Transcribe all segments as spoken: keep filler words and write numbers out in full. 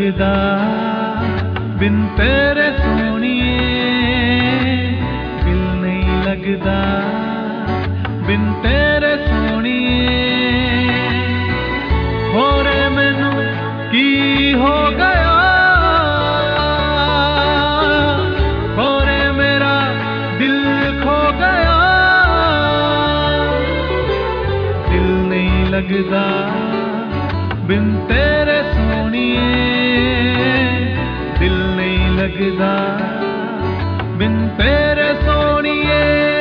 लगदा बिन तेरे सोनिए, दिल नहीं लगदा बिन तेरे सोनिए। हो रे मैनू की हो गया, हो रे मेरा दिल खो गया। दिल नहीं लगदा बिन तेरे सोनिए, दिल नहीं लगदा बिन तेरे सोनिए।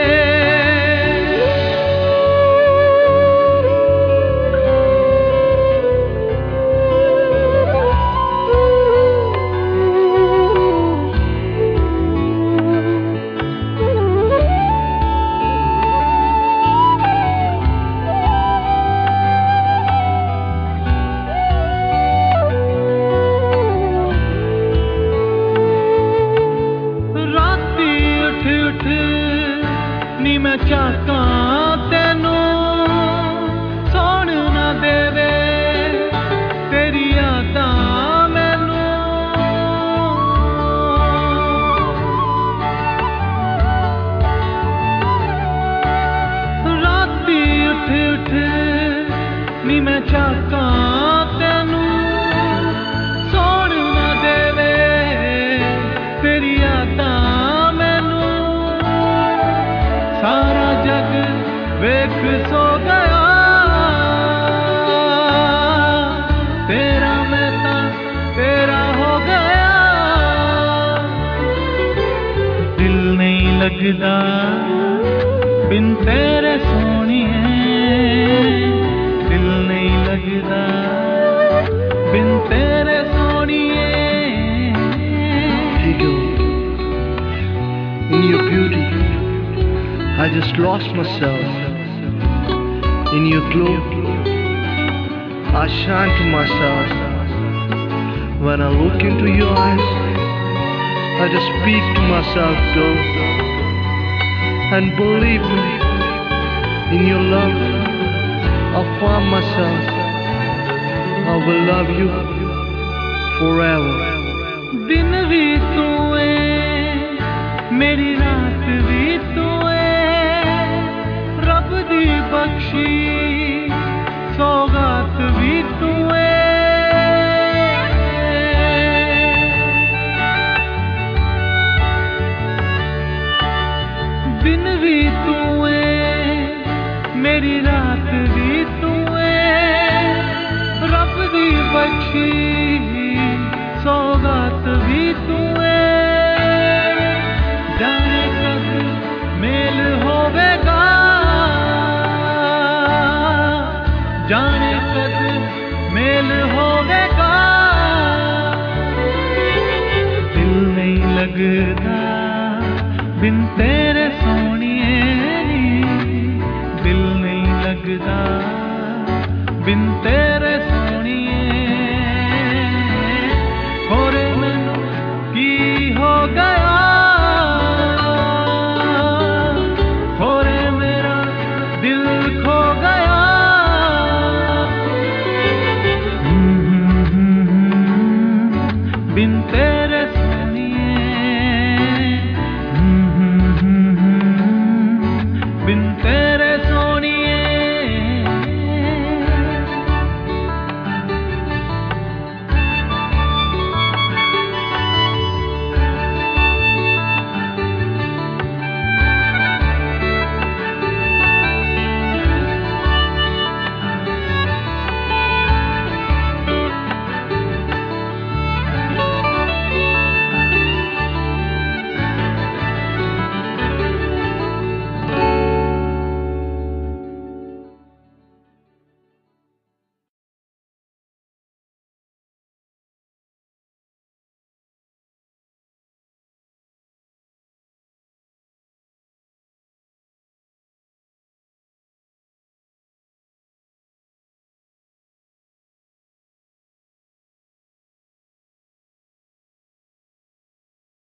नी मैं चाहता तेनू सौण ना देवे तेरी यादां मैनू। राती उठ उठ नी मैं चाहता तेनू सौण ना देवे तेरी यादां। सारा जग वेख सो गया, तेरा मैं तां तेरा हो गया। दिल नहीं लगदा बिन तेरे सोनिए, दिल नहीं लगदा बिन तेरे सोनिए। In your beauty I just lost myself. In your glow I shine to myself. When I look into your eyes I just speak to myself, girl. And believe me, in your love I find myself. I will love you forever. दिन भी तू है मेरी रात भी तू बख्शी सौगात भी तू है। दिन भी तू है मेरी रात भी तू है, रब दी बख्शी सौगात भी तू है। जाने कब मेल होवेगा, जाने कद मेल होवेगा। दिल नहीं लगदा बिन तेरे